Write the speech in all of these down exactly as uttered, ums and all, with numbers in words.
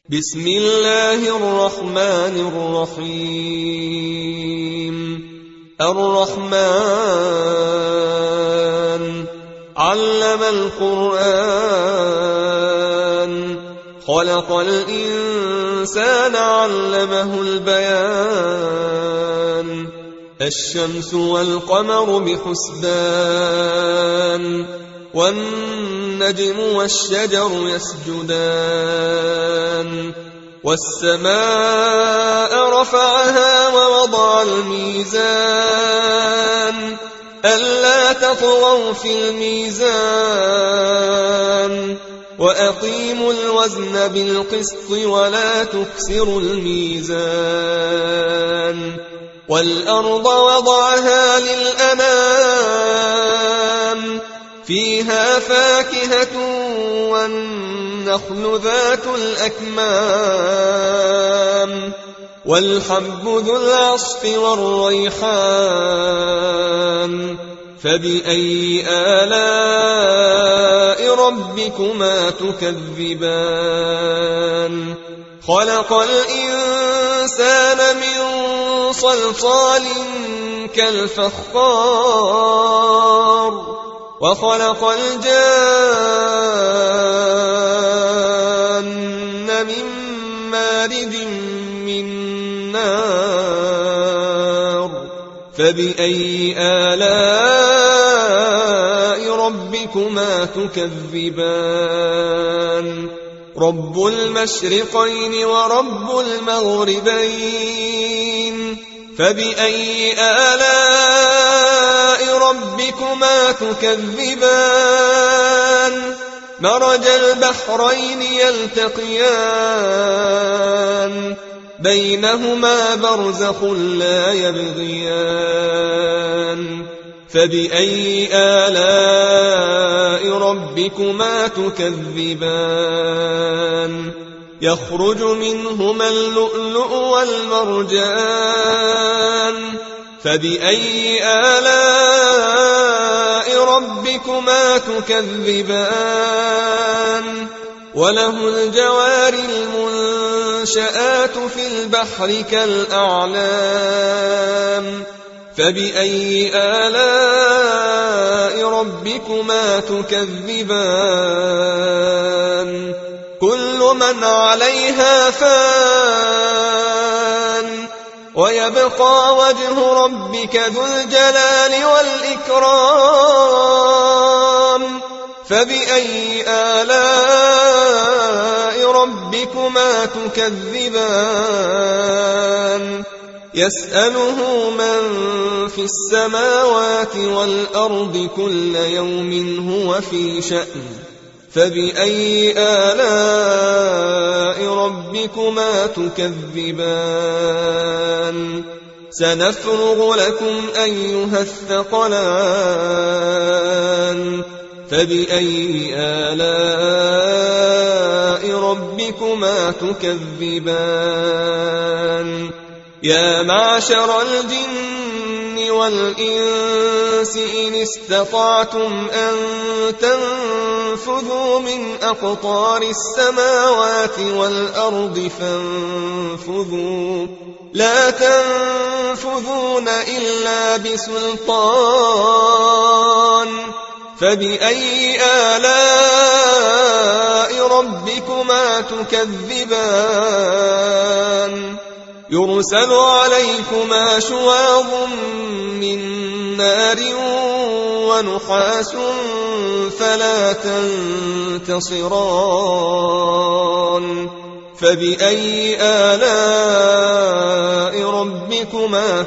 بسم الله الرحمن الرحيم الرحمن علم القرآن خلق الإنسان علمه البيان الشمس والقمر بحسبان والنجم والشجر يسجدان والسماء رفعها ووضع الميزان ألا تطغوا في الميزان وأقيموا الوزن بالقسط ولا تكسروا الميزان والأرض وضعها للأنام فيها فاكهة والنخل ذات الأكمام والحب ذو العصف والريحان فبأي آلاء ربكما تكذبان خلق الإنسان من صلصال كالفخار وخلق الجان من مارج من نار فبأي آلاء ربكما تكذبان رب المشرقين ورب المغربين فبأي آلاء ربكما تكذبان مرج البحرين يلتقيان بينهما برزخ لا يبغيان فبأي آلاء ربكما تكذبان يخرج منهما اللؤلؤ والمرجان فبأي آلاء ربكما تكذبان وله الجوار المنشآت في البحر كالأعلام فبأي آلاء ربكما تكذبان كل من عليها فان ويبقى وجه ربك ذو الجلال والإكرام فبأي آلاء ربكما تكذبان يسأله من في السماوات والأرض كل يوم هو في شأن فبأي آلاء ربكما تكذبان سنفرغ لكم أيها الثقلان فبأي آلاء ربكما تكذبان يا معشر الجن والإنس إن استطعتم أن تنفذوا من أقطار السماوات والأرض فانفذوا لا تنفذون إلا بسلطان فبأي آلاء ربكما تكذبان يرسل عليكما شواظ من نار ونحاس فلا تنتصران فبأي آلاء ربكما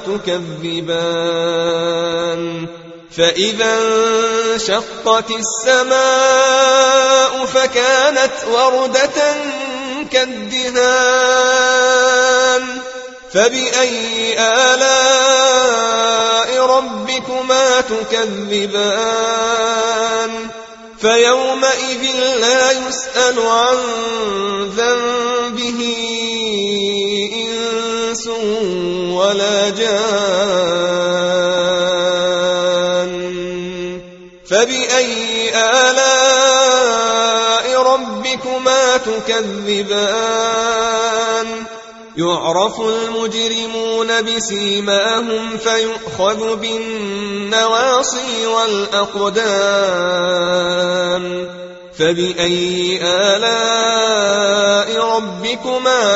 تكذبان فإذا انشقت السماء فكانت وردة كالدهان فبأي آلاء ربكما تكذبان فيومئذ لا يسأل عن ذنبه إنس ولا جان فبأي آلاء ربكما تكذبان تكذبان يعرف المجرمون بسيماهم فيؤخذ بالنواصي والأقدام فبأي آلاء ربكما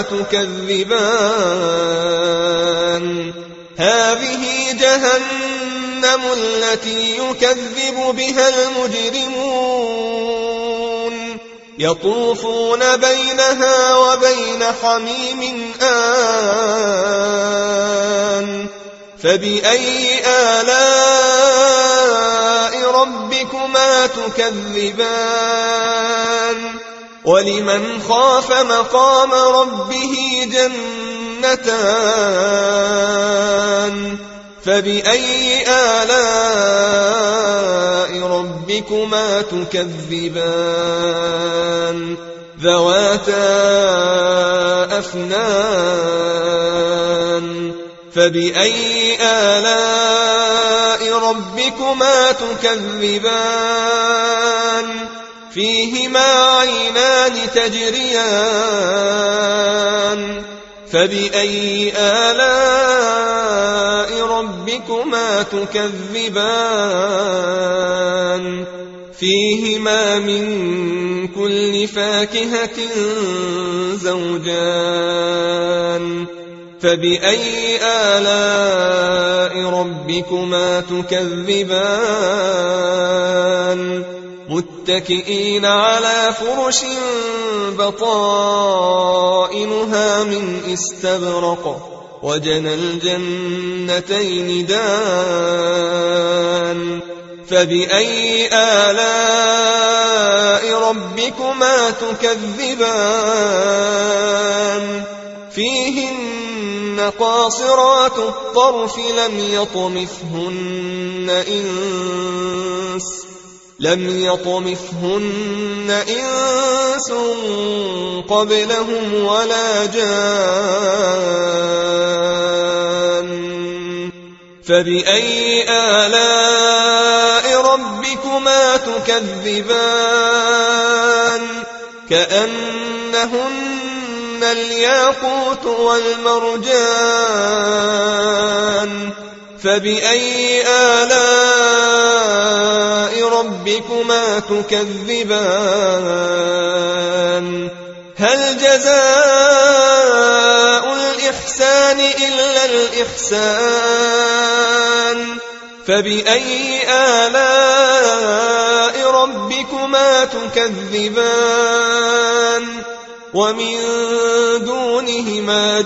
تكذبان هذه جهنم التي يكذب بها المجرمون يطوفون بينها وبين حميم آن فبأي آلاء ربكما تكذبان ولمن خاف مقام ربه جنتان فبأي آلاء ربكما تكذبان ذواتا أفنان فبأي آلاء ربكما تكذبان فيهما عينان تجريان فبأي آلاء ربكما تكذبان فيهما من كل فاكهة زوجان فبأي آلاء ربكما تكذبان متكئين على فرش بطائنها من استبرق وجنى الجنتين دان فبأي آلاء ربكما تكذبان فيهن قاصرات الطرف لم يطمثهن إنس لم يطمثهن إنس قبلهم ولا جان فبأي آلاء ربكما تكذبان كأنهن الياقوت والمرجان فبأي آلاء ربكما تكذبان هل جزاء الإحسان إلا الإحسان فبأي آلاء ربكما تكذبان ومن دونهما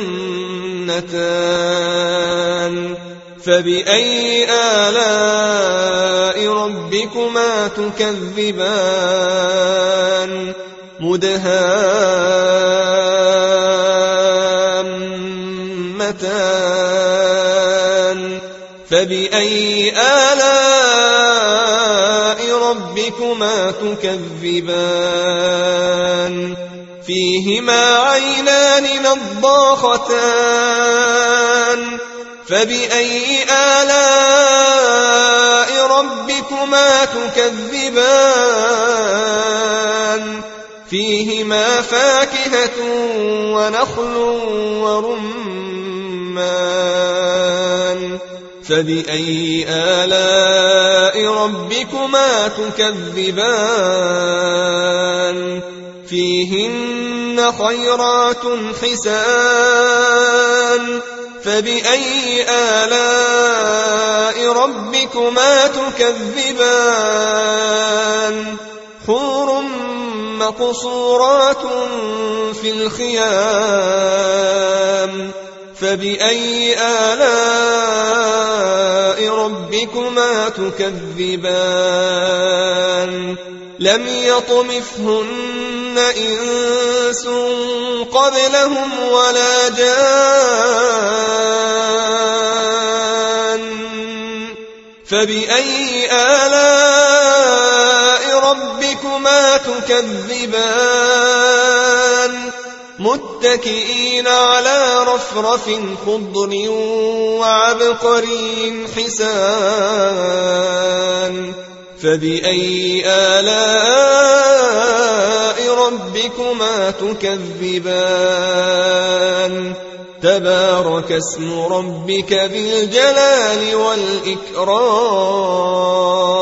جنتان فبأي آلاء ربكما تكذبان مدهامتان فبأي آلاء ربكما تكذبان فيهما عينان نضاختان فبأي آلاء ربكما تكذبان فيهما فاكهة ونخل ورمان فبأي آلاء ربكما تكذبان فيهن خيرات حسان فبأي آلاء ربكما تكذبان حور مقصورات في الخيام فبأي آلاء ربكما تكذبان لم يطمثهن إنس قبلهم ولا جان فبأي آلاء ربكما تكذبان متكئين على رفرف خضر وعبقري حسان فبأي آلاء ربكما تكذبان تبارك اسم ربك ذي الجلال والإكرام